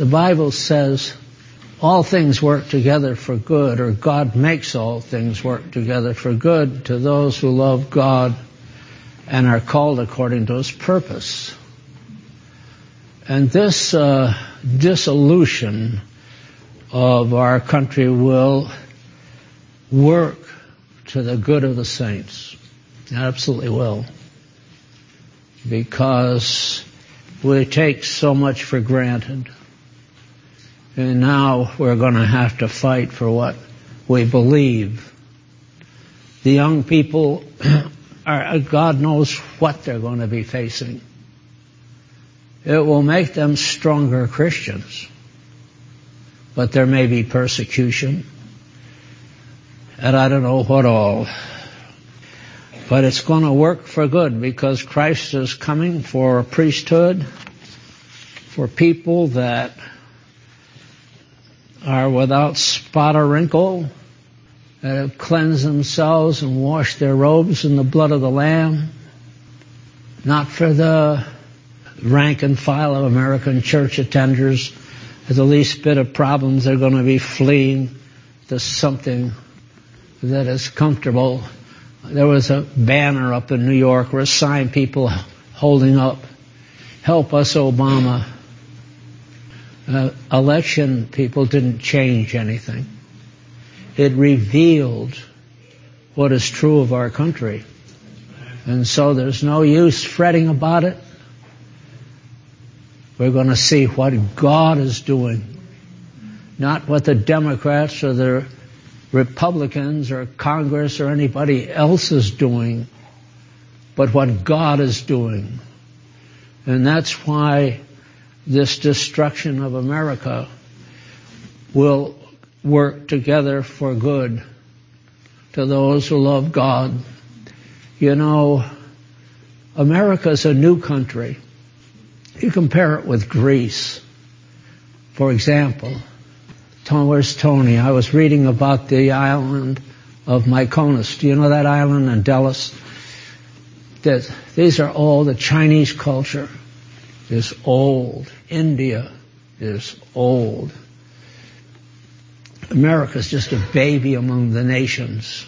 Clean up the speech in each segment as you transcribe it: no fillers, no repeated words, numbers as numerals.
The Bible says all things work together for good, or God makes all things work together for good to those who love God and are called according to His purpose. And this dissolution of our country will work to the good of the saints. It absolutely will. Because we take so much for granted. And now we're going to have to fight for what we believe. The young people, God knows what they're going to be facing. It will make them stronger Christians. But there may be persecution. And I don't know what all. But it's going to work for good because Christ is coming for a priesthood, for people that are without spot or wrinkle, that have cleansed themselves and washed their robes in the blood of the Lamb, not for the rank and file of American church attenders. At the least bit of problems, they're going to be fleeing to something that is comfortable. There was a banner up in New York or a sign people holding up, "Help us, Obama." Election people didn't change anything. It revealed what is true of our country. And so there's no use fretting about it. We're going to see what God is doing, not what the Democrats or the Republicans or Congress or anybody else is doing, but what God is doing. And that's why this destruction of America will work together for good to those who love God. You know, America's a new country. You compare it with Greece, for example. Where's Tony? I was reading about the island of Mykonos. Do you know that island in Delos? These are all the Chinese culture is old. India is old. America's just a baby among the nations.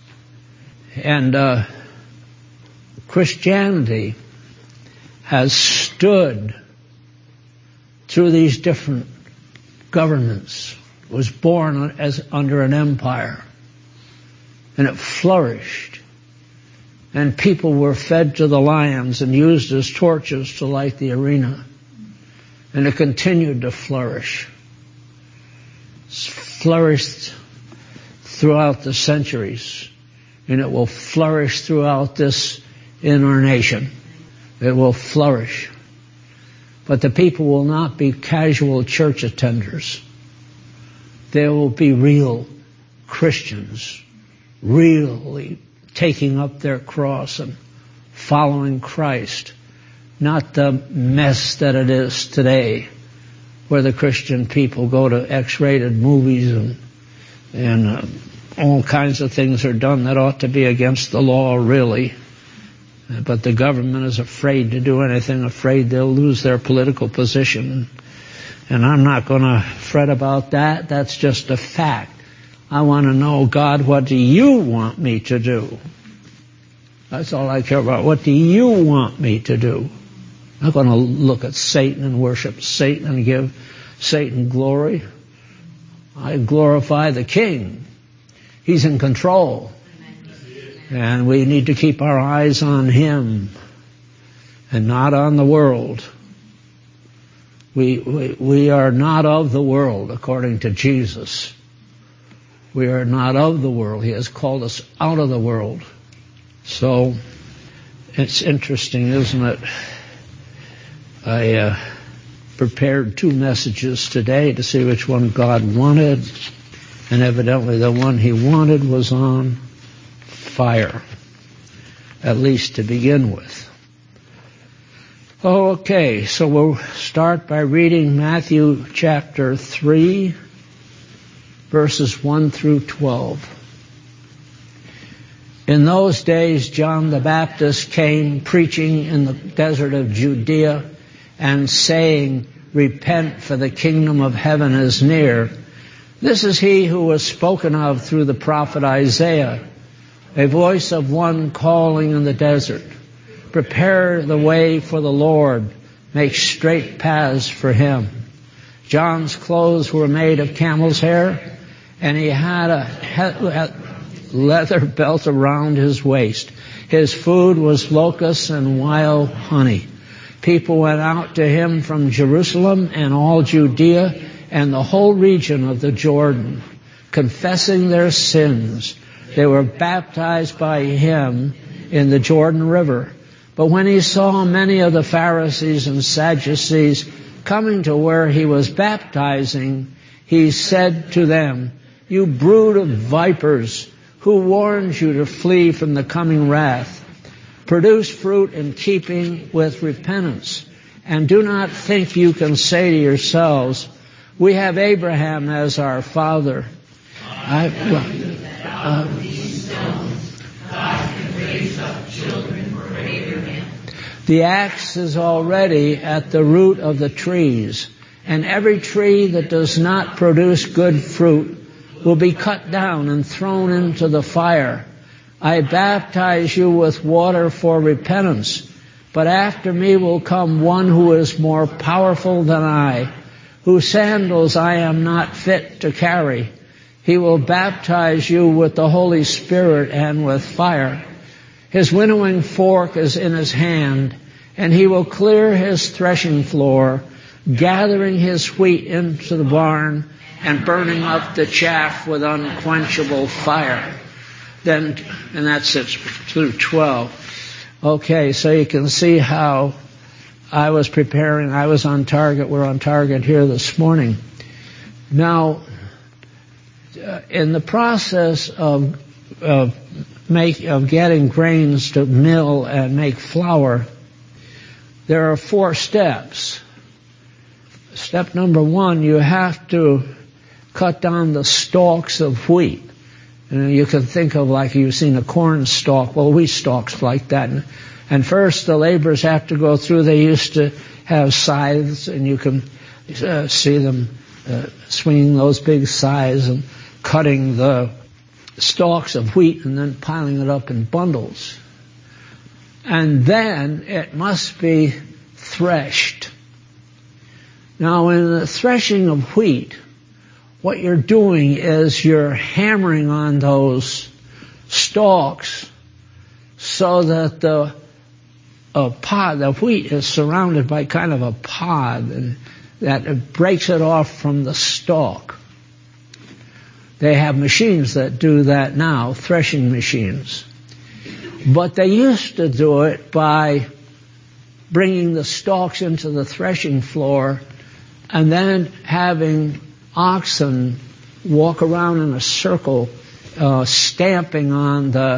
And Christianity has stood through these different governments. It was born as under an empire, and it flourished. And people were fed to the lions and used as torches to light the arena. And it continued to flourish. It's flourished throughout the centuries. And it will flourish throughout this incarnation. It will flourish. But the people will not be casual church attenders. They will be real Christians, really taking up their cross and following Christ, not the mess that it is today, where the Christian people go to X-rated movies and all kinds of things are done that ought to be against the law, really. But the government is afraid to do anything, afraid they'll lose their political position. And I'm not going to fret about that. That's just a fact. I want to know, God, what do you want me to do? That's all I care about. What do you want me to do? I'm not going to look at Satan and worship Satan and give Satan glory. I glorify the King. He's in control. And we need to keep our eyes on Him and not on the world. We are not of the world, according to Jesus. We are not of the world. He has called us out of the world. So, it's interesting, isn't it? I prepared 2 messages today to see which one God wanted, and evidently the one He wanted was on fire, at least to begin with. Okay, so we'll start by reading Matthew chapter 3, verses 1 through 12. In those days, John the Baptist came preaching in the desert of Judea and saying, Repent, for the kingdom of heaven is near. This is he who was spoken of through the prophet Isaiah, a voice of one calling in the desert. Prepare the way for the Lord, make straight paths for him. John's clothes were made of camel's hair, and he had a leather belt around his waist. His food was locusts and wild honey. People went out to him from Jerusalem and all Judea and the whole region of the Jordan, confessing their sins. They were baptized by him in the Jordan River. But when he saw many of the Pharisees and Sadducees coming to where he was baptizing, he said to them, "You brood of vipers, who warned you to flee from the coming wrath? Produce fruit in keeping with repentance, and do not think you can say to yourselves, 'We have Abraham as our father.' The axe is already at the root of the trees, and every tree that does not produce good fruit will be cut down and thrown into the fire. I baptize you with water for repentance, but after me will come one who is more powerful than I, whose sandals I am not fit to carry. He will baptize you with the Holy Spirit and with fire. His winnowing fork is in his hand, and he will clear his threshing floor, gathering his wheat into the barn and burning up the chaff with unquenchable fire." And that's it through 12. Okay, so you can see how I was preparing. I was on target. We're on target here this morning. Now, in the process of getting grains to mill and make flour, there are 4 steps. Step number 1, you have to cut down the stalks of wheat. And you can think of like you've seen a corn stalk, well, wheat stalks like that. And first the laborers have to go through. They used to have scythes, and you can see them swinging those big scythes and cutting the stalks of wheat and then piling it up in bundles. And then it must be threshed. Now, in the threshing of wheat, what you're doing is you're hammering on those stalks so that the wheat is surrounded by kind of a pod, and that it breaks it off from the stalk. They have machines that do that now, threshing machines. But they used to do it by bringing the stalks into the threshing floor and then having oxen walk around in a circle, stamping on the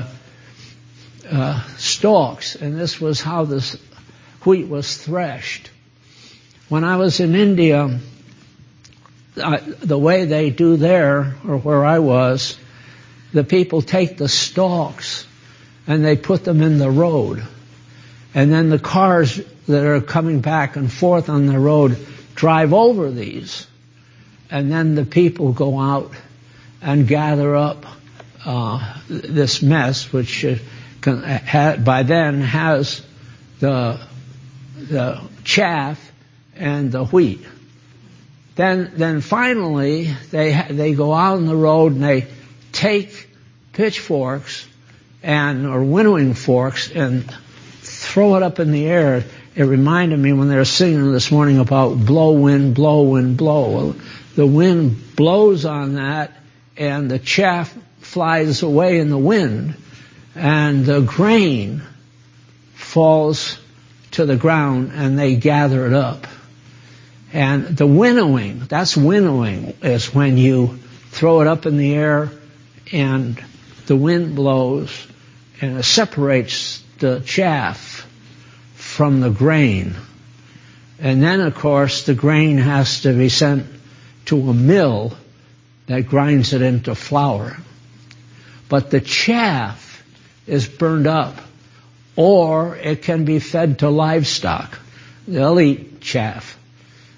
stalks. And this was how this wheat was threshed. When I was in India, the way they do there, or where I was, the people take the stalks and they put them in the road. And then the cars that are coming back and forth on the road drive over these. And then the people go out and gather up this mess, which by then has the chaff and the wheat. Then finally they go out on the road and they take pitchforks or winnowing forks and throw it up in the air. It reminded me when they were singing this morning about blow, wind, blow, wind, blow. Well, the wind blows on that, and the chaff flies away in the wind, and the grain falls to the ground, and they gather it up. And the winnowing, that's winnowing, is when you throw it up in the air, and the wind blows, and it separates the chaff from the grain. And then, of course, the grain has to be sent to a mill that grinds it into flour. But the chaff is burned up, or it can be fed to livestock. They'll eat chaff.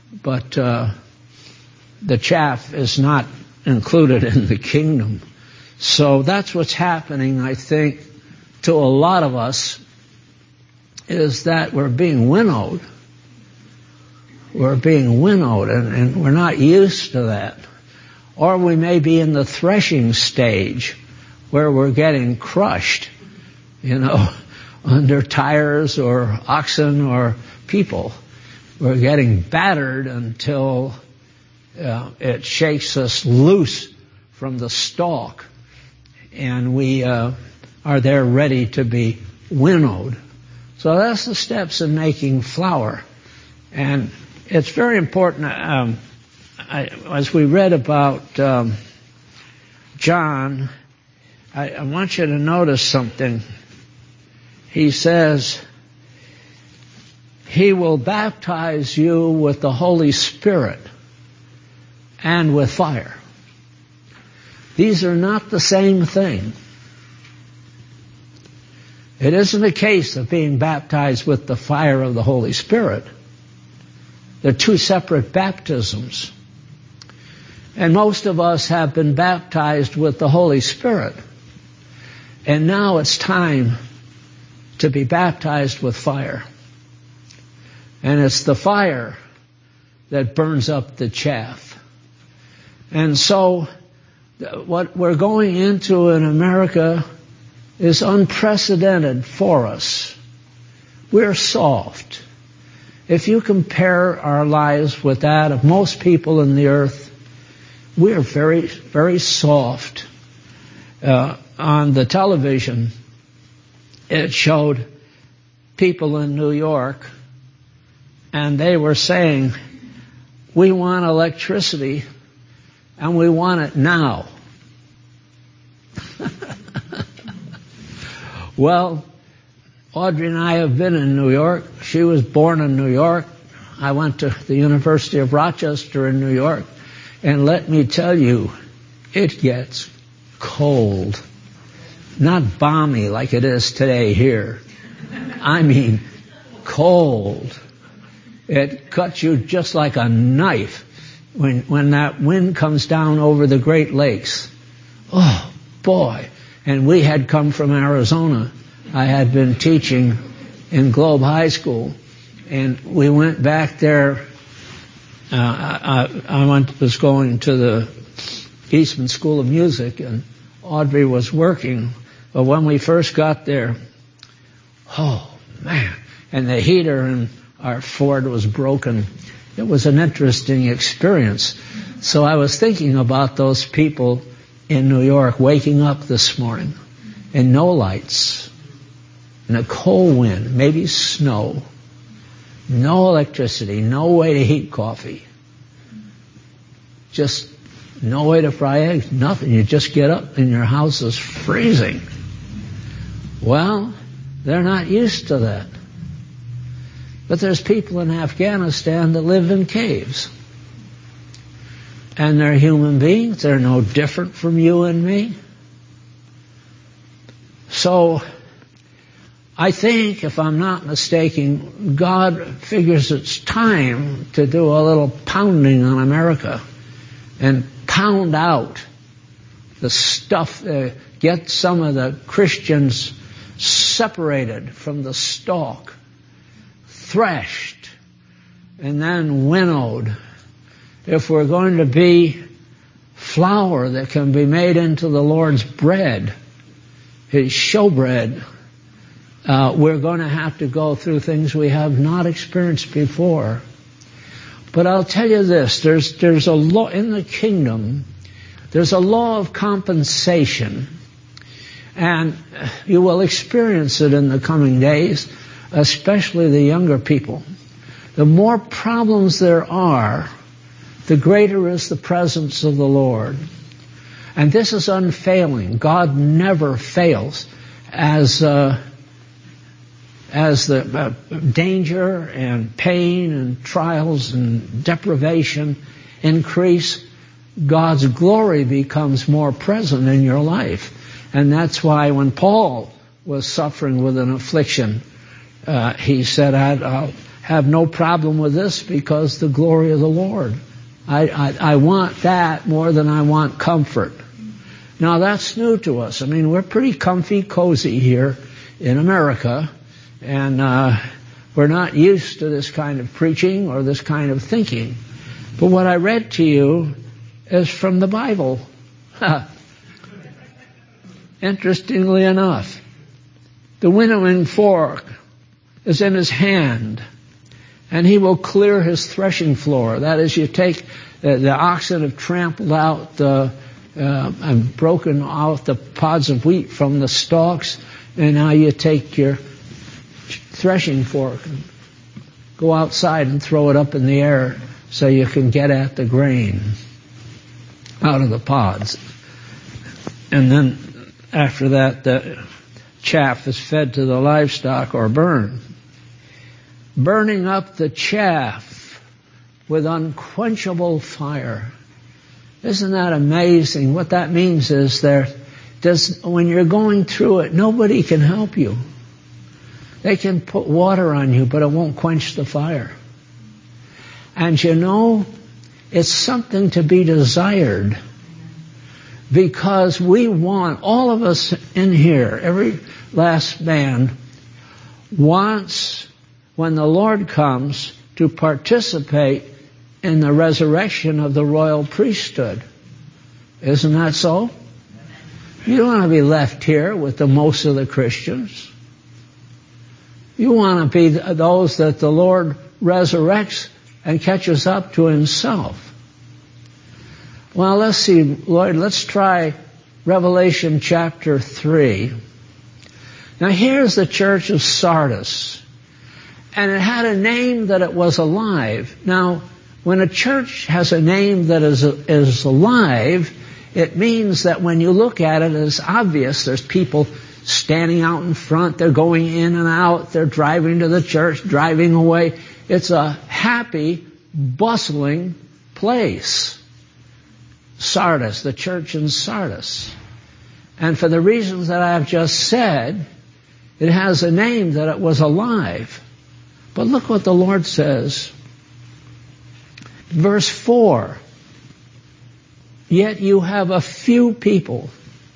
but the chaff is not included in the kingdom. So that's what's happening, I think, to a lot of us, is that we're being winnowed. We're being winnowed, and we're not used to that. Or we may be in the threshing stage where we're getting crushed, under tires or oxen or people. We're getting battered until it shakes us loose from the stalk, and we are there ready to be winnowed. So that's the steps in making flour. And it's very important, as we read about John, I want you to notice something. He says, He will baptize you with the Holy Spirit and with fire. These are not the same thing. It isn't a case of being baptized with the fire of the Holy Spirit. They're two separate baptisms. And most of us have been baptized with the Holy Spirit. And now it's time to be baptized with fire. And it's the fire that burns up the chaff. And so what we're going into in America is unprecedented for us. We're soft. If you compare our lives with that of most people in the earth, we're very, very soft. On the television, it showed people in New York, and they were saying, we want electricity, and we want it now. Well, Audrey and I have been in New York. She was born in New York. I went to the University of Rochester in New York. And let me tell you, it gets cold. Not balmy like it is today here. I mean, cold. It cuts you just like a knife when that wind comes down over the Great Lakes. Oh, boy. And we had come from Arizona. I had been teaching in Globe High School, and we went back there. I was going to the Eastman School of Music, and Audrey was working. But when we first got there, oh, man. And the heater in our Ford was broken. It was an interesting experience. So I was thinking about those people in New York waking up this morning and no lights, and a cold wind, maybe snow, no electricity, no way to heat coffee, just no way to fry eggs, nothing. You just get up and your house is freezing. Well, they're not used to that. But there's people in Afghanistan that live in caves. And they're human beings. They're no different from you and me. So I think, if I'm not mistaken, God figures it's time to do a little pounding on America and pound out the stuff, get some of the Christians separated from the stalk, threshed, and then winnowed. If we're going to be flour that can be made into the Lord's bread, His showbread, we're going to have to go through things we have not experienced before. But I'll tell you this, there's a law in the kingdom, there's a law of compensation, and you will experience it in the coming days, especially the younger people. The more problems there are, the greater is the presence of the Lord. And this is unfailing. God never fails. As the danger and pain and trials and deprivation increase, God's glory becomes more present in your life. And that's why when Paul was suffering with an affliction, he said, I'll have no problem with this because the glory of the Lord. I want that more than I want comfort. Now that's new to us. I mean, we're pretty comfy, cozy here in America, and we're not used to this kind of preaching or this kind of thinking. But what I read to you is from the Bible. Interestingly enough, the winnowing fork is in his hand, and he will clear his threshing floor. That is, you take the oxen have trampled out and broken out the pods of wheat from the stalks, and now you take your threshing fork and go outside and throw it up in the air so you can get at the grain out of the pods. And then after that, the chaff is fed to the livestock or burned. Burning up the chaff with unquenchable fire. Isn't that amazing? What that means is when you're going through it, nobody can help you. They can put water on you, but it won't quench the fire. And you know, it's something to be desired, because we want, all of us in here, every last man wants, when the Lord comes, to participate in the resurrection of the royal priesthood. Isn't that so? You don't want to be left here with the most of the Christians. You want to be those that the Lord resurrects and catches up to himself. Well, let's see, Lord, let's try Revelation chapter 3. Now here's the church of Sardis. And it had a name that it was alive. Now, when a church has a name that is alive, it means that when you look at it, it's obvious. There's people standing out in front. They're going in and out. They're driving to the church, driving away. It's a happy, bustling place. Sardis, the church in Sardis. And for the reasons that I've just said, it has a name that it was alive. But look what the Lord says. Verse 4. Yet you have a few people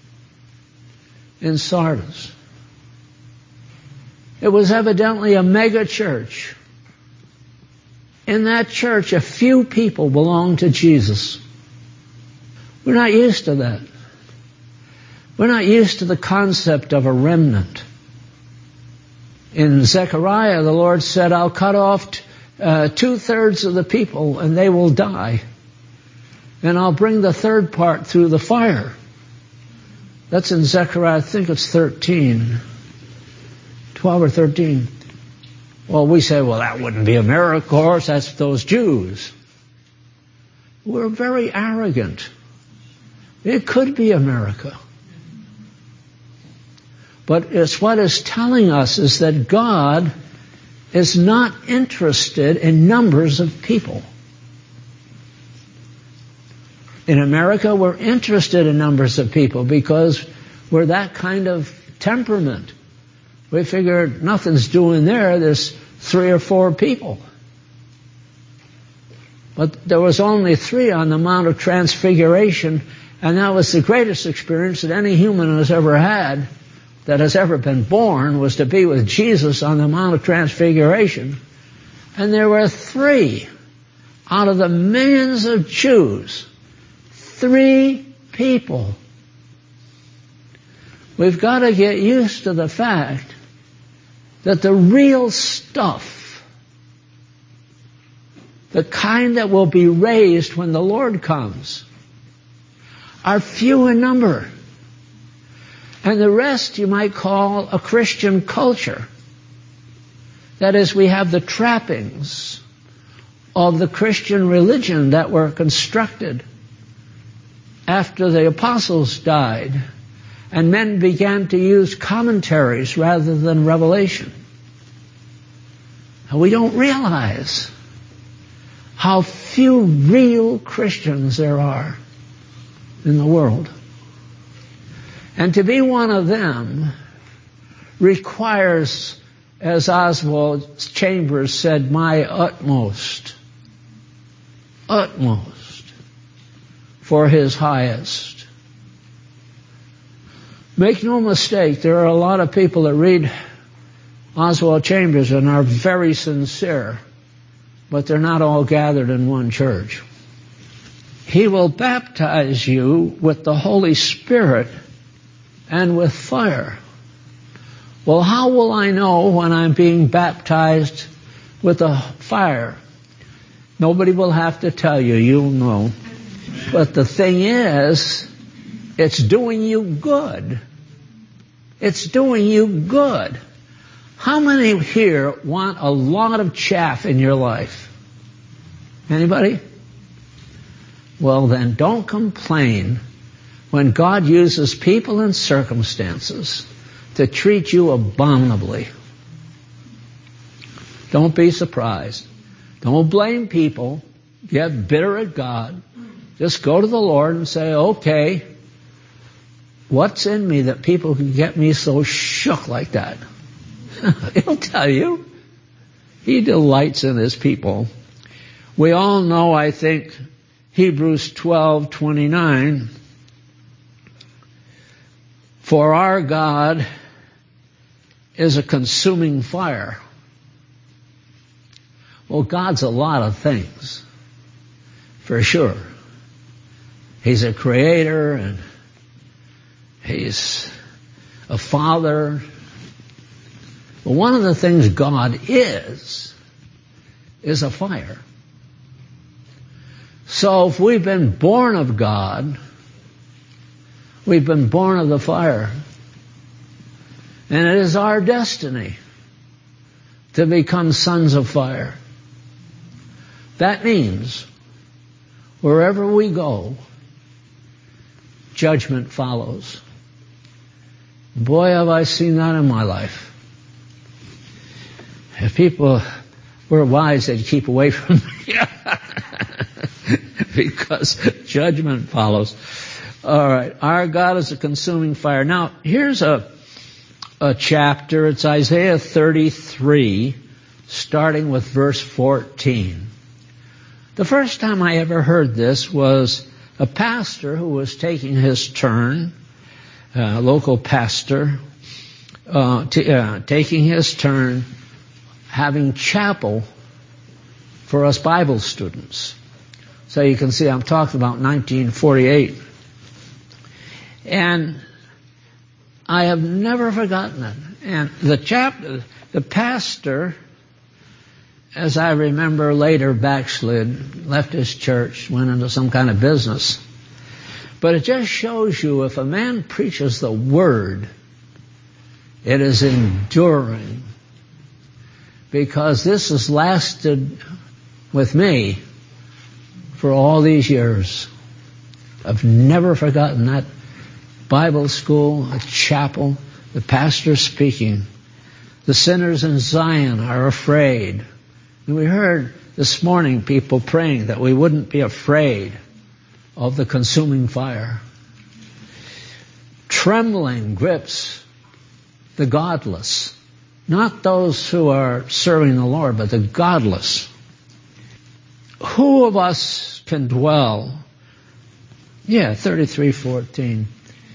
in Sardis. It was evidently a mega church. In that church, a few people belonged to Jesus. We're not used to that. We're not used to the concept of a remnant. In Zechariah, the Lord said, I'll cut off 2/3 of the people and they will die. And I'll bring the third part through the fire. That's in Zechariah, I think it's 13. 12 or 13. Well, we say, well, that wouldn't be America, of course, that's those Jews. We're very arrogant. It could be America. But it's what it's telling us is that God is not interested in numbers of people. In America, we're interested in numbers of people because we're that kind of temperament. We figure nothing's doing there. There's 3 or 4 people. But there was only 3 on the Mount of Transfiguration, and that was the greatest experience that any human has ever had, that has ever been born, was to be with Jesus on the Mount of Transfiguration. And there were 3 out of the millions of Jews. 3 people. We've got to get used to the fact that the real stuff, the kind that will be raised when the Lord comes, are few in number. And the rest you might call a Christian culture. That is, we have the trappings of the Christian religion that were constructed after the apostles died, and men began to use commentaries rather than revelation. And we don't realize how few real Christians there are in the world. And to be one of them requires as Oswald Chambers said, my utmost for his highest. Make no mistake, there are a lot of people that read Oswald Chambers and are very sincere, but they're not all gathered in one church. He will baptize you with the Holy Spirit and with fire. Well, how will I know when I'm being baptized with a fire? Nobody will have to tell you. You'll know. But the thing is, it's doing you good. It's doing you good. How many here want a lot of chaff in your life? Anybody? Well, then don't complain when God uses people and circumstances to treat you abominably. Don't be surprised. Don't blame people. Get bitter at God. Just go to the Lord and say, okay, what's in me that people can get me so shook like that? He'll tell you. He delights in his people. We all know, I think, Hebrews 12:29. For our God is a consuming fire. Well, God's a lot of things, for sure. He's a creator, and he's a father. But one of the things God is a fire. So if we've been born of God, we've been born of the fire. And it is our destiny to become sons of fire. That means wherever we go, judgment follows. Boy, have I seen that in my life. If people were wise, they'd keep away from me. Because judgment follows. All right. Our God is a consuming fire. Now, here's a chapter. It's Isaiah 33, starting with verse 14. The first time I ever heard this was a pastor who was taking his turn, a local pastor, taking his turn having chapel for us Bible students. So you can see I'm talking about 1948. And I have never forgotten it. And the pastor, as I remember later, backslid, left his church, went into some kind of business. But it just shows you if a man preaches the word, it is enduring. Because this has lasted with me for all these years. I've never forgotten that Bible school, a chapel, the pastor speaking. The sinners in Zion are afraid. And we heard this morning people praying that we wouldn't be afraid of the consuming fire. Trembling grips the godless. Not those who are serving the Lord, but the godless. Who of us can dwell? 33:14.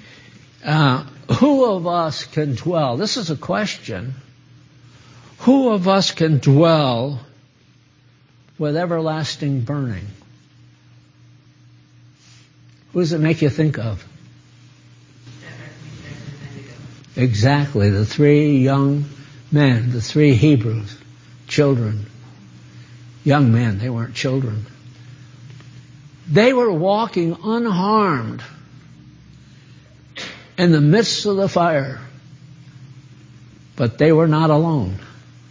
Who of us can dwell? This is a question. Who of us can dwell with everlasting burning? Who does it make you think of? Exactly, the three young men, the three Hebrews, children. Young men, they weren't children. They were walking unharmed in the midst of the fire, but they were not alone.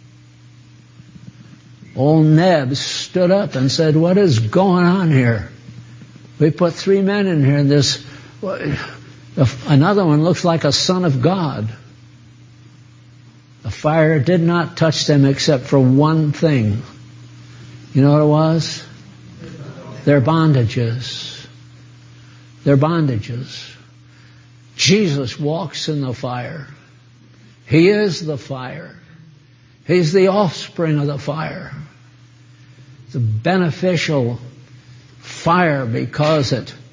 Old Neb stood up and said, "What is going on here? We put 3 men in here, and another one looks like a son of God." The fire did not touch them except for one thing. You know what it was? Their bondages. Their bondages. Jesus walks in the fire. He is the fire. He's the offspring of the fire. It's a beneficial fire because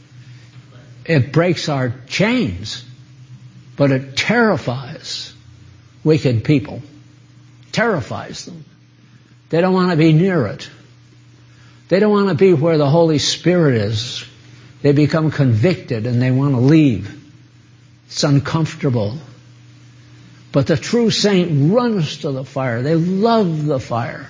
it breaks our chains, but it terrifies wicked people. Terrifies them. They don't want to be near it. They don't want to be where the Holy Spirit is. They become convicted and they want to leave. It's uncomfortable. But the true saint runs to the fire. They love the fire.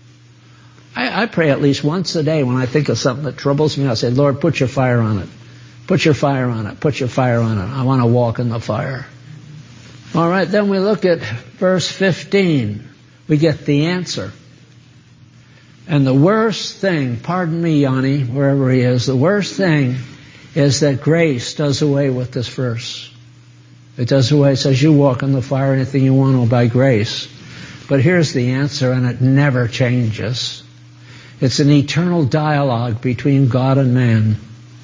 I pray at least once a day when I think of something that troubles me. I say, Lord, put your fire on it. Put your fire on it. Put your fire on it. I want to walk in the fire. All right, then we look at verse 15. We get the answer. And the worst thing, pardon me, Yanni, wherever he is, the worst thing is that grace does away with this verse. It does away. It says you walk in the fire, anything you want by grace. But here's the answer, and it never changes. It's an eternal dialogue between God and man.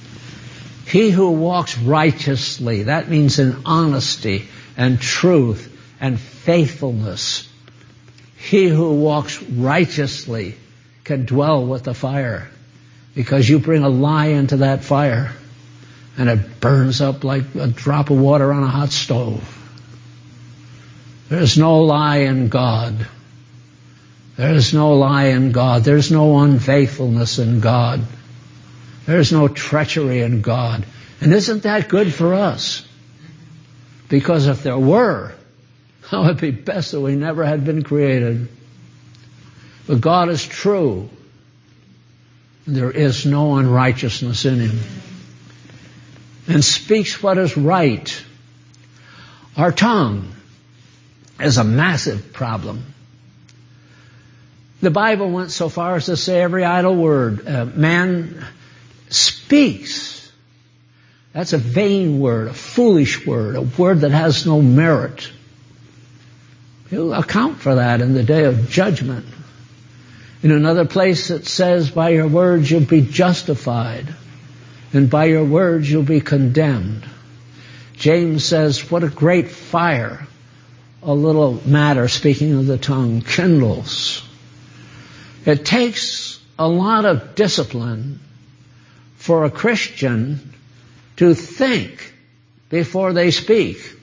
He who walks righteously, that means in honesty and truth and faithfulness. He who walks righteously can dwell with the fire, because you bring a lie into that fire and it burns up like a drop of water on a hot stove. There's no lie in God. There's no lie in God. There's no unfaithfulness in God. There's no treachery in God. And isn't that good for us? Because if there were, it would be best that we never had been created. But God is true. There is no unrighteousness in him. And speaks what is right. Our tongue is a massive problem. The Bible went so far as to say every idle word. Man speaks. That's a vain word, a foolish word, a word that has no merit. He'll account for that in the day of judgment. In another place it says, by your words you'll be justified, and by your words you'll be condemned. James says, what a great fire a little matter, speaking of the tongue, kindles. It takes a lot of discipline for a Christian to think before they speak.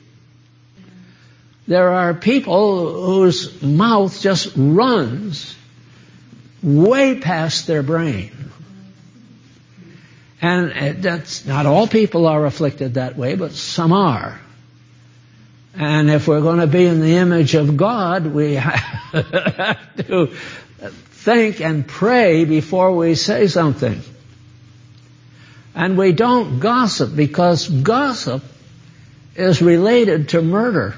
There are people whose mouth just runs way past their brain. And that's not all people are afflicted that way, but some are. And if we're going to be in the image of God, we have to think and pray before we say something. And we don't gossip, because gossip is related to murder.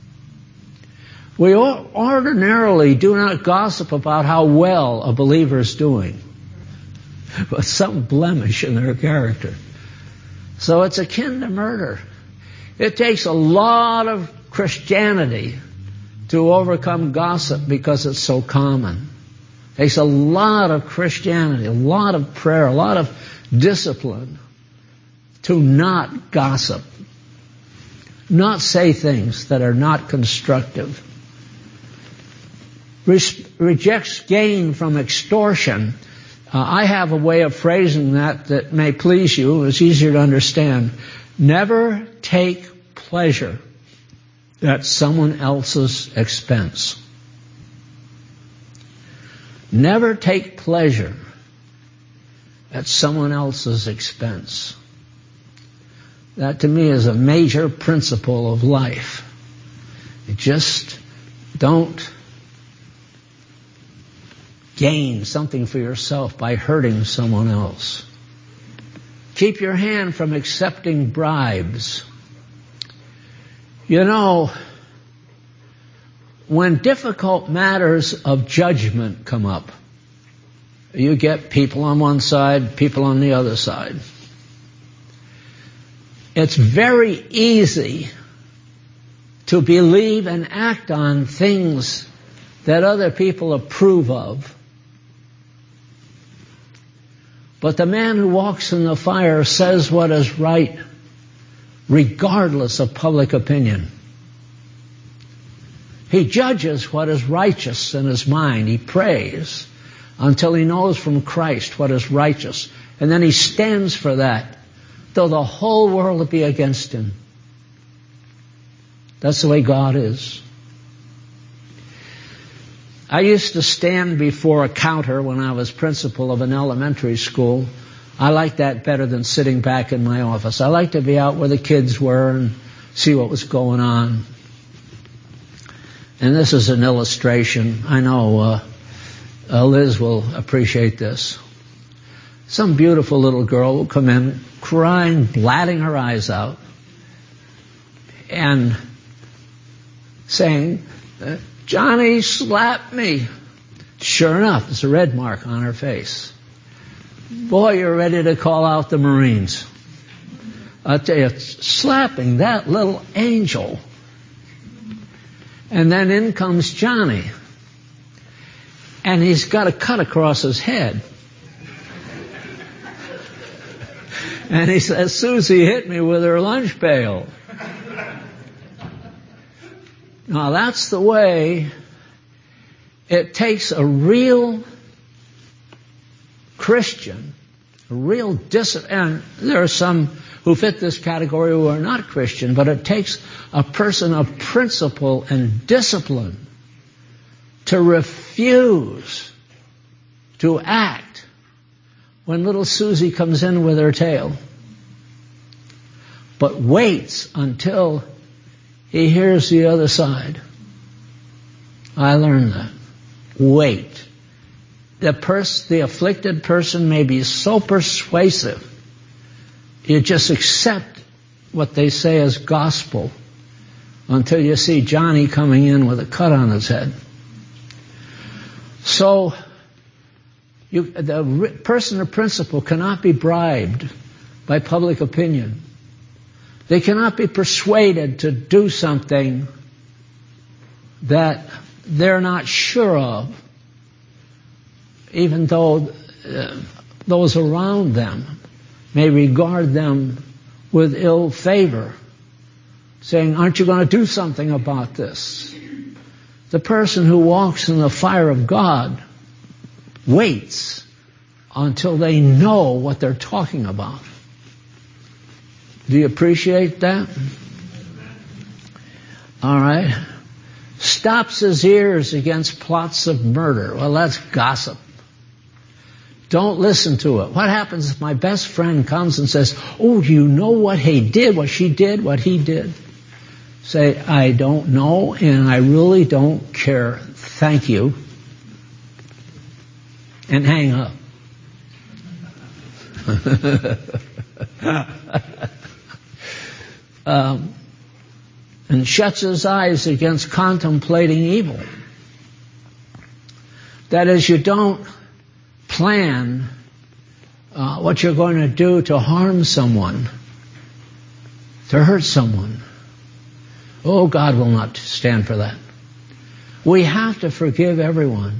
We ordinarily do not gossip about how well a believer is doing, but some blemish in their character. So it's akin to murder. It takes a lot of Christianity to overcome gossip because it's so common. It takes a lot of Christianity, a lot of prayer, a lot of discipline to not gossip, not say things that are not constructive. Rejects gain from extortion. I have a way of phrasing that may please you. It's easier to understand. Never take pleasure at someone else's expense. Never take pleasure at someone else's expense. That to me is a major principle of life. You just don't gain something for yourself by hurting someone else. Keep your hand from accepting bribes. You know, when difficult matters of judgment come up, you get people on one side, people on the other side. It's very easy to believe and act on things that other people approve of. But the man who walks in the fire says what is right, regardless of public opinion. He judges what is righteous in his mind. He prays until he knows from Christ what is righteous. And then he stands for that, though the whole world will be against him. That's the way God is. I used to stand before a counter when I was principal of an elementary school. I liked that better than sitting back in my office. I liked to be out where the kids were and see what was going on. And this is an illustration. I know Liz will appreciate this. Some beautiful little girl will come in crying, blatting her eyes out, and saying, "Johnny slapped me." Sure enough, there's a red mark on her face. Boy, you're ready to call out the Marines. I'll tell you, slapping that little angel. And then in comes Johnny. And he's got a cut across his head. And he says, "Susie hit me with her lunch pail." Now that's the way it takes a real Christian, a real and there are some who fit this category who are not Christian, but it takes a person of principle and discipline to refuse to act when little Susie comes in with her tail, but waits until he hears the other side. I learned that. Wait. The afflicted person may be so persuasive, you just accept what they say as gospel until you see Johnny coming in with a cut on his head. So, the person of principle cannot be bribed by public opinion. They cannot be persuaded to do something that they're not sure of, even though those around them may regard them with ill favor, saying, "Aren't you going to do something about this?" The person who walks in the fire of God waits until they know what they're talking about. Do you appreciate that? All right. Stops his ears against plots of murder. Well, that's gossip. Don't listen to it. What happens if my best friend comes and says, "Oh, do you know what he did, what she did, what he did?" Say, "I don't know, and I really don't care. Thank you." And hang up. And shuts his eyes against contemplating evil. That is, you don't plan what you're going to do to harm someone, to hurt someone. Oh, God will not stand for that. We have to forgive everyone.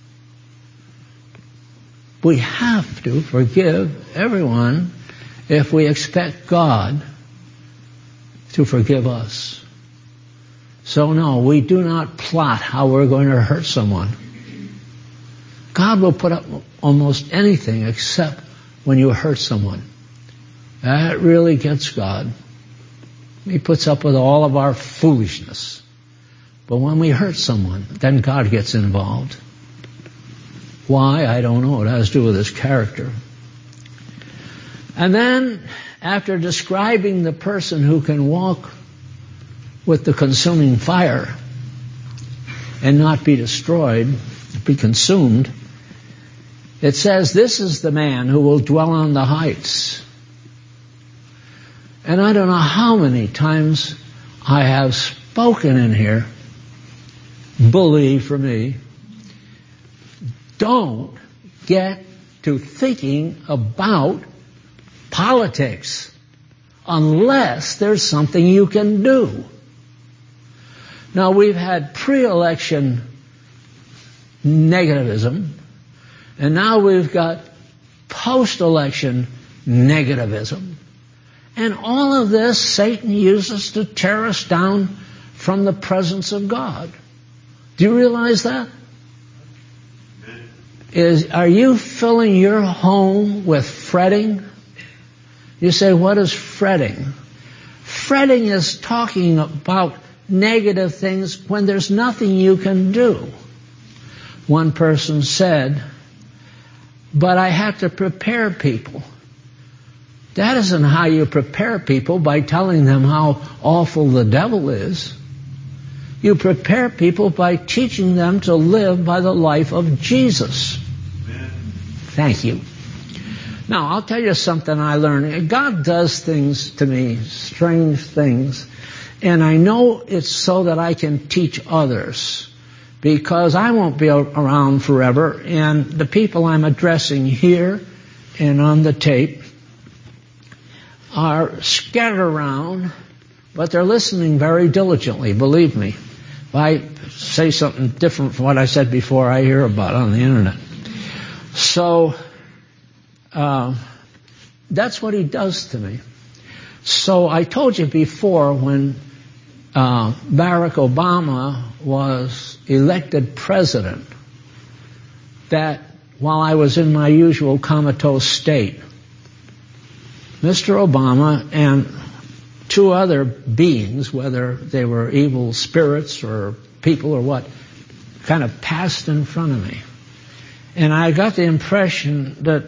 We have to forgive everyone if we expect God to forgive us. So no, we do not plot how we're going to hurt someone. God will put up almost anything except when you hurt someone. That really gets God. He puts up with all of our foolishness. But when we hurt someone, then God gets involved. Why? I don't know. It has to do with his character. And then, after describing the person who can walk with the consuming fire and not be destroyed, be consumed, it says, "This is the man who will dwell on the heights." And I don't know how many times I have spoken in here, believe for me, don't get to thinking about politics unless there's something you can do. Now, we've had pre-election negativism, and now we've got post-election negativism. And all of this Satan uses to tear us down from the presence of God. Do you realize that? Are you filling your home with fretting? You say, what is fretting? Fretting is talking about negative things when there's nothing you can do. One person said, but I have to prepare people. That isn't how you prepare people, by telling them how awful the devil is. You prepare people by teaching them to live by the life of Jesus. Amen. Thank you. Now, I'll tell you something I learned. God does things to me, strange things, and I know it's so that I can teach others, because I won't be around forever, and the people I'm addressing here and on the tape are scattered around, but they're listening very diligently, believe me. If I say something different from what I said before, I hear about it on the internet. So, that's what he does to me. So I told you before, when Barack Obama was elected president, that while I was in my usual comatose state, Mr. Obama and two other beings, whether they were evil spirits or people or what, kind of passed in front of me. And I got the impression that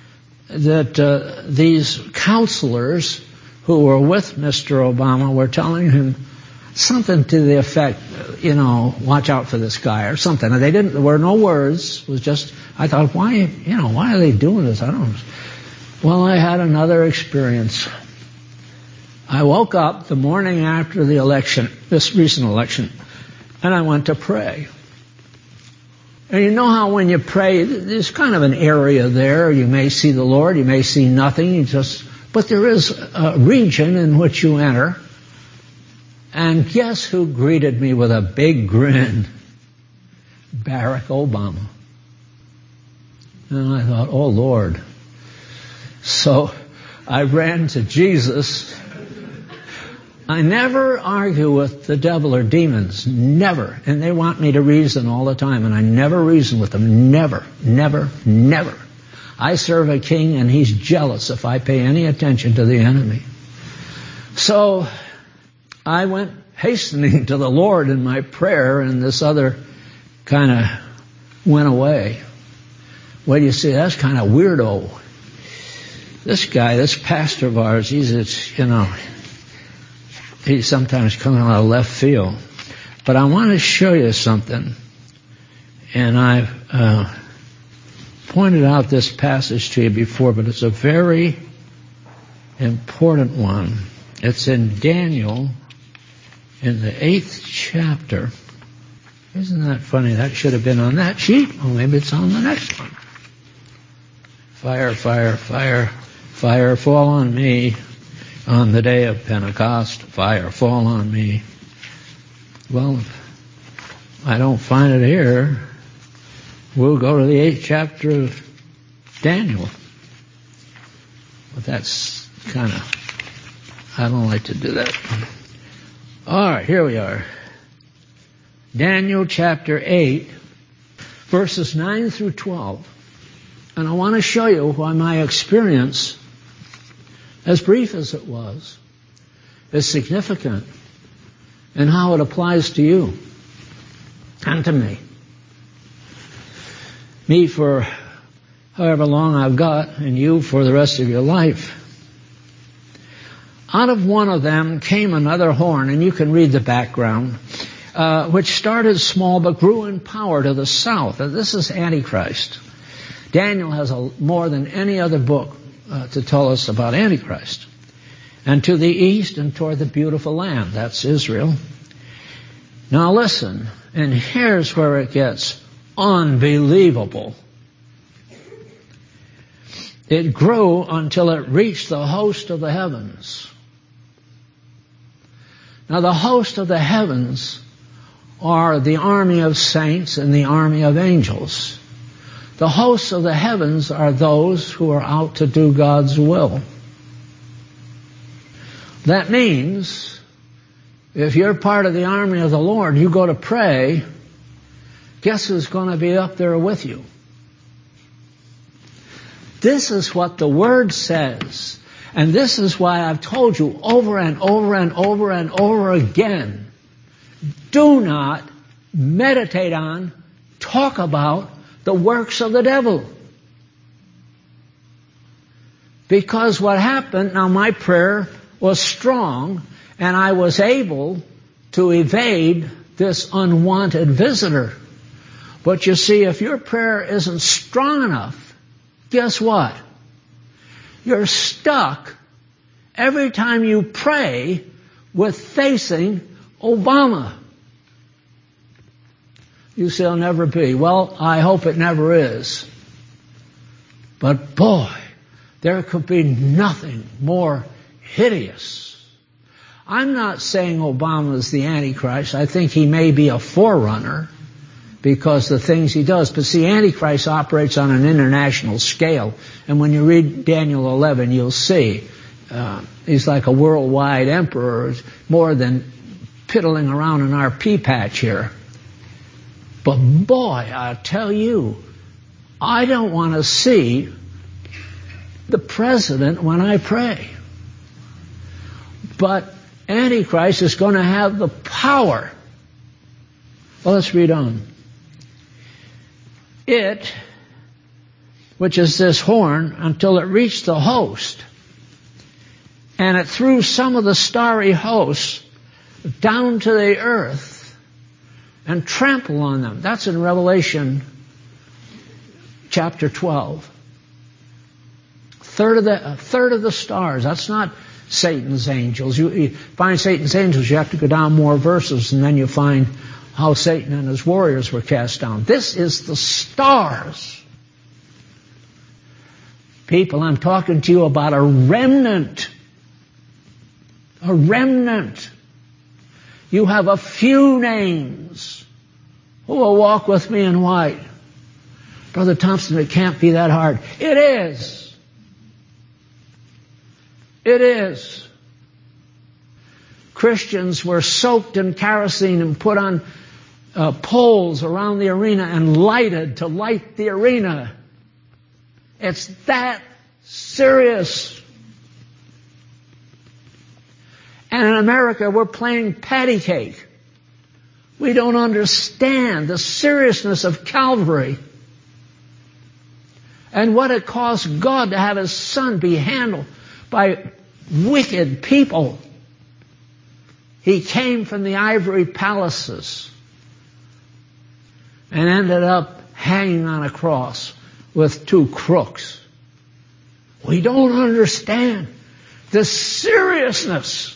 these counselors who were with Mr. Obama were telling him something to the effect, watch out for this guy or something. And there were no words. It was just, I thought, why are they doing this? I don't know. Well, I had another experience. I woke up the morning after the election, this recent election, and I went to pray. And you know how when you pray, there's kind of an area there. You may see the Lord, you may see nothing. But there is a region in which you enter. And guess who greeted me with a big grin? Barack Obama. And I thought, oh Lord. So I ran to Jesus. I never argue with the devil or demons. Never. And they want me to reason all the time, and I never reason with them. Never, never, never. I serve a king, and he's jealous if I pay any attention to the enemy. So I went hastening to the Lord in my prayer, and this other kind of went away. Well, you see, that's kind of weirdo. This guy, this pastor of ours, he's sometimes coming out of left field. But I want to show you something. And I've pointed out this passage to you before, but it's a very important one. It's in Daniel, in the 8th chapter. Isn't that funny? That should have been on that sheet. Well, maybe it's on the next one. Fire, fire, fire, fire, fall on me. On the day of Pentecost, fire fall on me. Well, if I don't find it here, we'll go to the 8th chapter of Daniel. But that's kind of, I don't like to do that. All right, here we are. Daniel chapter 8, verses 9 through 12. And I want to show you why my experience, as brief as it was, is significant, and how it applies to you and to me. Me for however long I've got, and you for the rest of your life. Out of one of them came another horn, and you can read the background, which started small but grew in power to the south. And this is Antichrist. Daniel has more than any other book to tell us about Antichrist. And to the east and toward the beautiful land, that's Israel. Now listen, and here's where it gets unbelievable. It grew until it reached the host of the heavens. Now the host of the heavens are the army of saints and the army of angels. The hosts of the heavens are those who are out to do God's will. That means, if you're part of the army of the Lord, you go to pray, guess who's going to be up there with you? This is what the Word says. And this is why I've told you over and over and over and over again, do not meditate on, talk about the works of the devil. Because what happened, now my prayer was strong, and I was able to evade this unwanted visitor. But you see, if your prayer isn't strong enough, guess what? You're stuck every time you pray with facing Obama. You say it'll never be. Well, I hope it never is. But boy, there could be nothing more hideous. I'm not saying Obama is the Antichrist. I think he may be a forerunner because the things he does. But see, Antichrist operates on an international scale. And when you read Daniel 11, you'll see he's like a worldwide emperor, more than piddling around in our pea patch here. But boy, I tell you, I don't want to see the president when I pray. But Antichrist is going to have the power. Well, let's read on. It, which is this horn, until it reached the host, and it threw some of the starry hosts down to the earth and trampled on them. That's in Revelation chapter 12. A third of the stars. That's not Satan's angels. You find Satan's angels, you have to go down more verses, and then you find how Satan and his warriors were cast down. This is the stars. People, I'm talking to you about a remnant. A remnant. You have a few names who will walk with me in white. Brother Thompson, it can't be that hard. It is. It is. Christians were soaked in kerosene and put on poles around the arena and lighted to light the arena. It's that serious. And in America, we're playing patty cake. We don't understand the seriousness of Calvary and what it cost God to have His Son be handled by wicked people. He came from the ivory palaces and ended up hanging on a cross with two crooks. We don't understand the seriousness.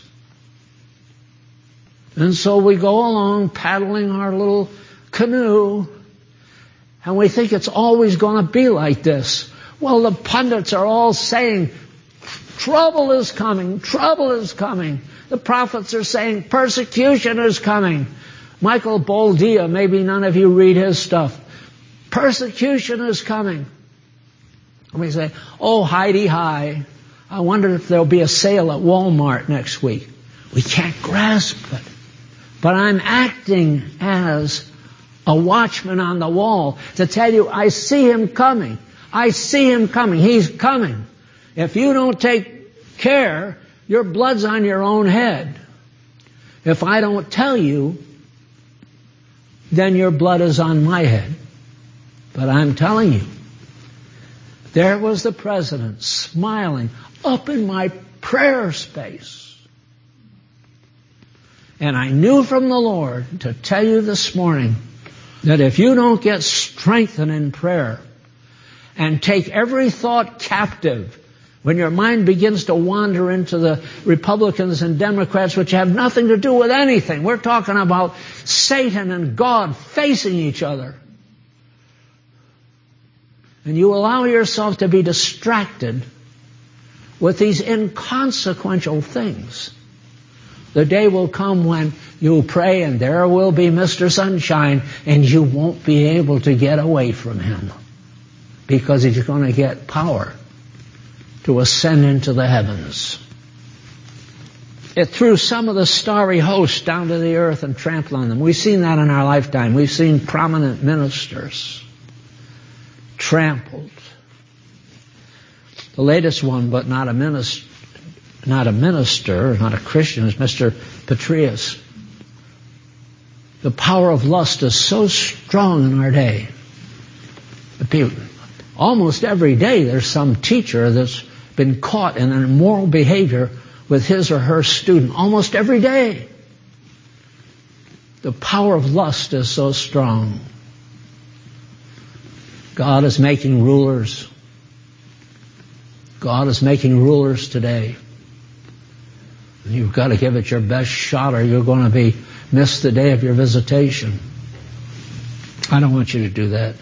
And so we go along paddling our little canoe, and we think it's always going to be like this. Well, the pundits are all saying, trouble is coming, trouble is coming. The prophets are saying persecution is coming. Michael Boldia, maybe none of you read his stuff. Persecution is coming. And we say, oh, Heidi, hi. I wonder if there'll be a sale at Walmart next week. We can't grasp it. But I'm acting as a watchman on the wall to tell you, I see him coming. I see him coming. He's coming. If you don't take care, your blood's on your own head. If I don't tell you, then your blood is on my head. But I'm telling you, there was the president smiling up in my prayer space. And I knew from the Lord to tell you this morning that if you don't get strengthened in prayer and take every thought captive, when your mind begins to wander into the Republicans and Democrats, which have nothing to do with anything. We're talking about Satan and God facing each other. And you allow yourself to be distracted with these inconsequential things. The day will come when you'll pray and there will be Mr. Sunshine and you won't be able to get away from him because he's going to get power to ascend into the heavens. It threw some of the starry host down to the earth and trampled on them. We've seen that in our lifetime. We've seen prominent ministers trampled. The latest one, but not a minister, not a Christian, is Mr. Petraeus. The power of lust is so strong in our day. Almost every day there's some teacher that's been caught in an immoral behavior with his or her student. Almost every day. The power of lust is so strong. God is making rulers. God is making rulers today. And you've got to give it your best shot or you're going to miss the day of your visitation. I don't want you to do that.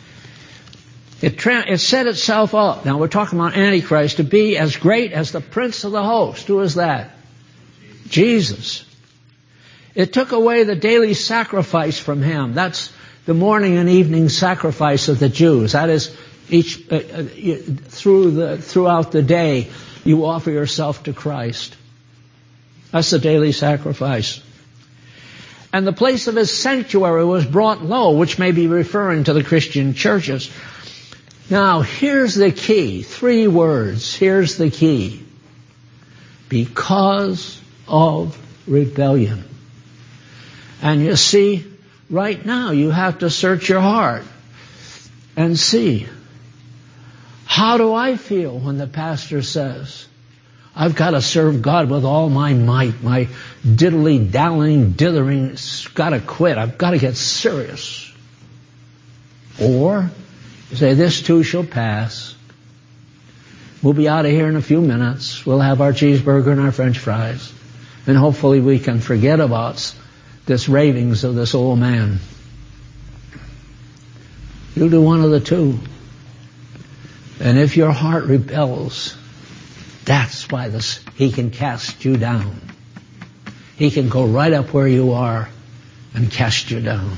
It set itself up. Now we're talking about Antichrist to be as great as the prince of the host. Who is that? Jesus. It took away the daily sacrifice from him. That's the morning and evening sacrifice of the Jews. That is, throughout the day, you offer yourself to Christ. That's the daily sacrifice. And the place of his sanctuary was brought low, which may be referring to the Christian churches. Now, here's the key. 3 words. Here's the key. Because of rebellion. And you see, right now you have to search your heart and see, how do I feel when the pastor says, I've got to serve God with all my might, my diddly-dallying, dithering, got to quit, I've got to get serious. Or, you say, this too shall pass. We'll be out of here in a few minutes. We'll have our cheeseburger and our French fries. And hopefully we can forget about this ravings of this old man. You'll do one of the two. And if your heart rebels, that's why he can cast you down. He can go right up where you are and cast you down.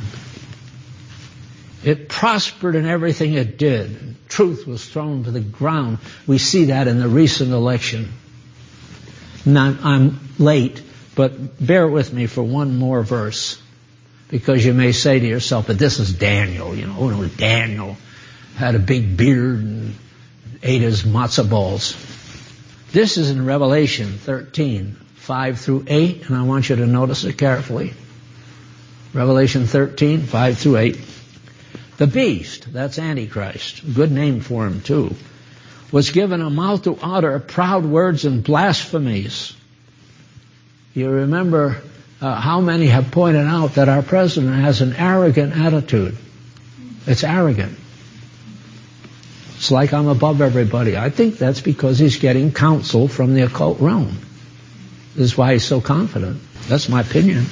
It prospered in everything it did. Truth was thrown to the ground. We see that in the recent election. Now, I'm late, but bear with me for one more verse. Because you may say to yourself, but this is Daniel. Daniel had a big beard and ate his matzah balls. This is in Revelation 13, 5 through 8, and I want you to notice it carefully. Revelation 13, 5 through 8. The beast, that's Antichrist, good name for him too, was given a mouth to utter proud words and blasphemies. You remember how many have pointed out that our president has an arrogant attitude. It's arrogant. It's like I'm above everybody. I think that's because he's getting counsel from the occult realm. This is why he's so confident. That's my opinion.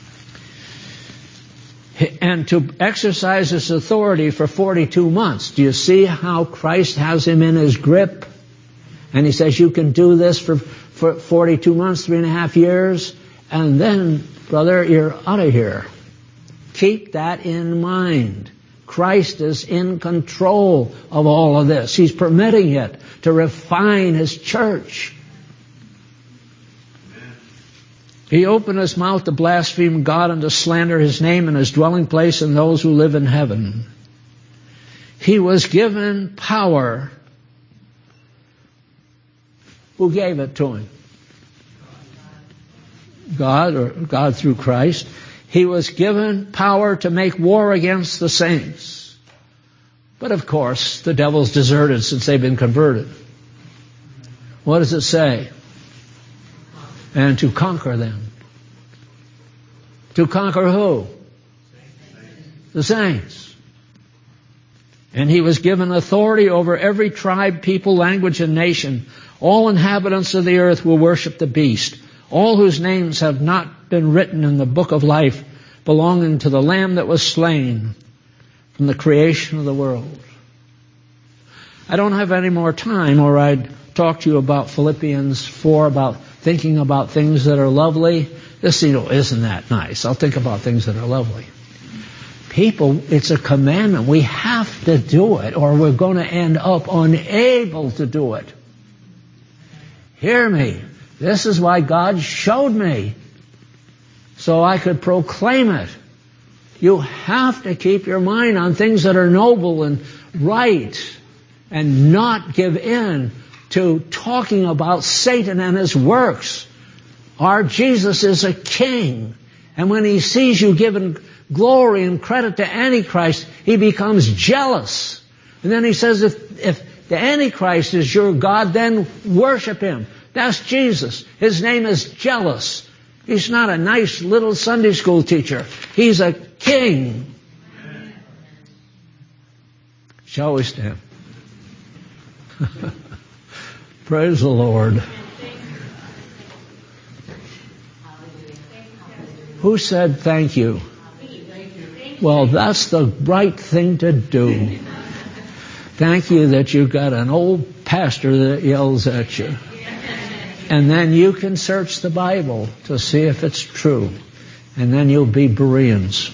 And to exercise his authority for 42 months. Do you see how Christ has him in his grip? And he says, you can do this for 42 months, 3.5 years, and then, brother, you're out of here. Keep that in mind. Christ is in control of all of this. He's permitting it to refine his church. He opened his mouth to blaspheme God and to slander his name and his dwelling place and those who live in heaven. He was given power. Who gave it to him? God, or God through Christ. He was given power to make war against the saints. But of course, the devil's deserted since they've been converted. What does it say? And to conquer them. To conquer who? The saints. And he was given authority over every tribe, people, language, and nation. All inhabitants of the earth will worship the beast. All whose names have not been written in the book of life belonging to the Lamb that was slain from the creation of the world. I don't have any more time, or I'd talk to you about Philippians 4, about thinking about things that are lovely. This, isn't that nice? I'll think about things that are lovely. People, it's a commandment. We have to do it, or we're going to end up unable to do it. Hear me. This is why God showed me, so I could proclaim it. You have to keep your mind on things that are noble and right, and not give in to talking about Satan and his works. Our Jesus is a king, and when he sees you giving glory and credit to Antichrist, he becomes jealous. And then he says, if the Antichrist is your God, then worship him. That's Jesus. His name is jealous. He's not a nice little Sunday school teacher. He's a king. Shall we stand? Praise the Lord. Who said thank you? Well, that's the right thing to do. Thank you that you've got an old pastor that yells at you. And then you can search the Bible to see if it's true. And then you'll be Bereans.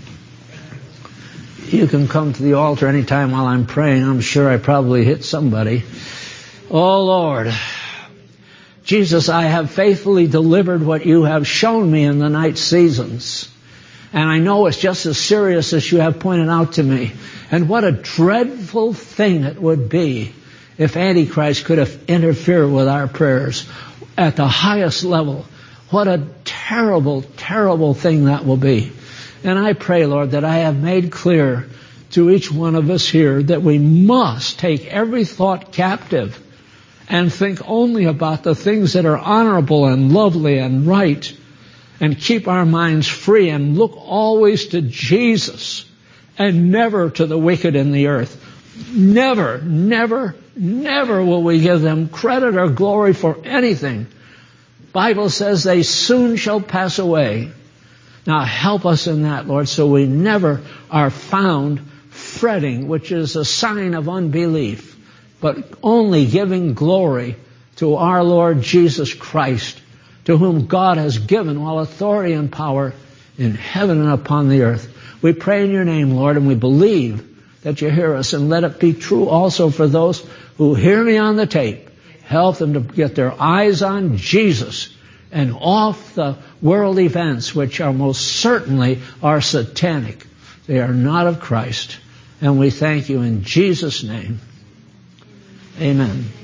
You can come to the altar anytime while I'm praying. I'm sure I probably hit somebody. Oh, Lord. Jesus, I have faithfully delivered what you have shown me in the night seasons. And I know it's just as serious as you have pointed out to me. And what a dreadful thing it would be if Antichrist could have interfered with our prayers at the highest level. What a terrible, terrible thing that will be. And I pray, Lord, that I have made clear to each one of us here that we must take every thought captive and think only about the things that are honorable and lovely and right, and keep our minds free and look always to Jesus and never to the wicked in the earth. Never, never, never will we give them credit or glory for anything. Bible says they soon shall pass away. Now help us in that, Lord, so we never are found fretting, which is a sign of unbelief, but only giving glory to our Lord Jesus Christ, to whom God has given all authority and power in heaven and upon the earth. We pray in your name, Lord, and we believe that you hear us, and let it be true also for those who hear me on the tape. Help them to get their eyes on Jesus and off the world events, which are most certainly are satanic. They are not of Christ. And we thank you in Jesus' name. Amen.